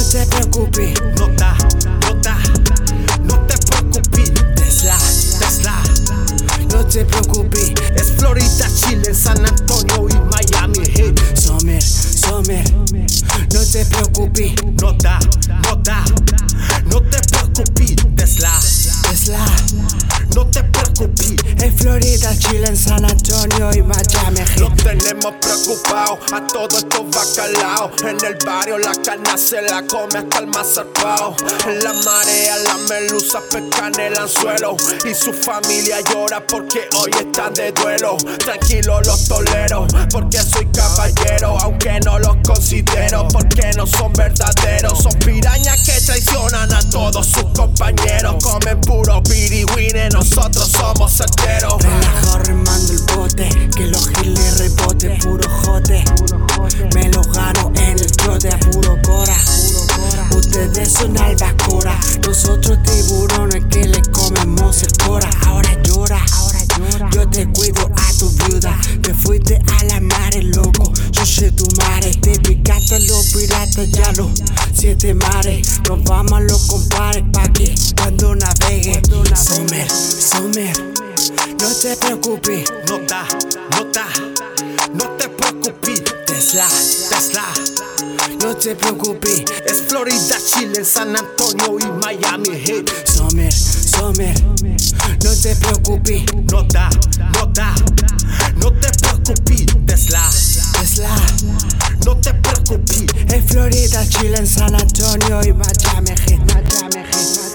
te preocupes, no te preocupes. Tesla, no te preocupes. es Florida, Chile, San Antonio y Miami Heat. Summer, no te preocupes. No te preocupes. Tesla, no te preocupes. En Florida, Chile, en San Antonio y Miami Nos Heat. tenemos preocupados a todos estos bacalaos. En el barrio la carne se la come hasta el más zarpao. En la marea la melusa pescan el anzuelo y su familia llora porque hoy están de duelo. Tranquilos los toleros porque soy caballero, aunque no los considero porque no son verdaderos. Son pirañas que traicionan a todos sus compañeros. Comen puro pirigüines, nosotros somos certeros. Relajo remando el bote, que los giles rebote, puro jote. Me lo gano en el trote, a puro cora. Ustedes son albacora, nosotros tiburones que le comemos el cora. Ahora llora, yo te cuido a tu viuda. Te fuiste a la mare, loco, yo soy tu mare. Te picaste a los piratas, ya los 7 mares. Nos vamos a los compares pa' que cuando navegue. Summer, no te preocupes. No te preocupes. Tesla, No te preocupes. es Florida, Chile, San Antonio y Miami Heat. Summer, no te preocupes. No te preocupes. Tesla, no te preocupes. En Florida, Chile, en San Antonio y Miami Heat.